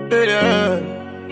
Alien,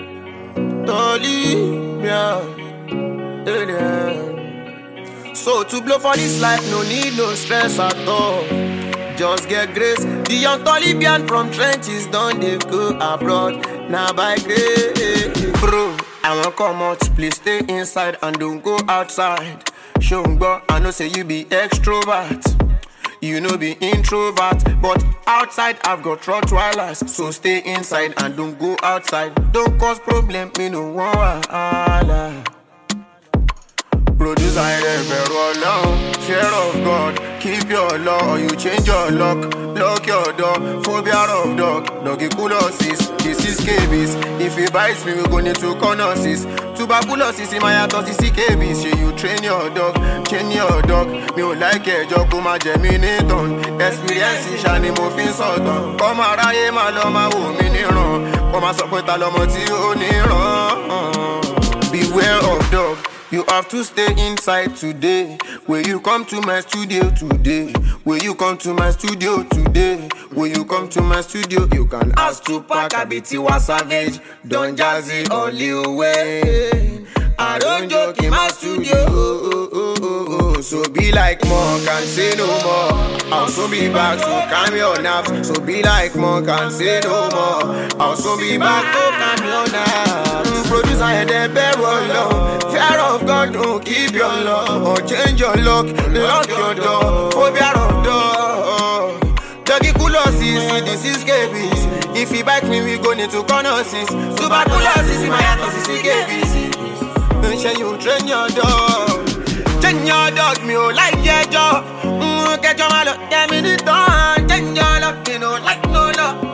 Tolly, alien. So to blow for this life, no need no stress at all. Just get grace. The young Taliban from trenches done they go abroad. Now by grace, bro. I won't come out, please stay inside and don't go outside. Shungba, I know say you be extrovert. You know be introvert, but outside I've got Rottweilers. So stay inside and don't go outside. Don't cause problem, me no wahala. Produce I never alone. Fear of God, keep your law or you change your lock. Lock your door, phobia of dog. Tuberculosis, this is scabies. If he bites me, we go need to connoissance. Tuberculosis in my heart, this is scabies. Say you train your dog, train your dog. Me don't like a job, come a germinate on. Experience is shiny moving sort on. Come a raye maloma wo mini run. Come a support aloma ti o ni run. Beware of dog. You have to stay inside today. Will you come to my studio today? Will you come to my studio today? Will you come to my studio? You can ask Tupac, Abitiwa Savage, Don Jazzy, or Lil Wayne. I don't joke in my studio. So be like Monk and say no more. I'll soon be back, so calm your nerves. So be like Monk and say no more. I'll soon be back, so calm your nerves. Produce I had a barrel low. Fear of God, don't keep your love. Or change your lock, lock your door. Phobia of dog. Tuberculosis, this is scabies. If he bite me, we go into connoissance. Tuberculosis in my heart, this is scabies. Shall you train your dog? Train your dog, me oh like your jaw. Get your malo, yeah me the dog. Train your dog, me no like no love.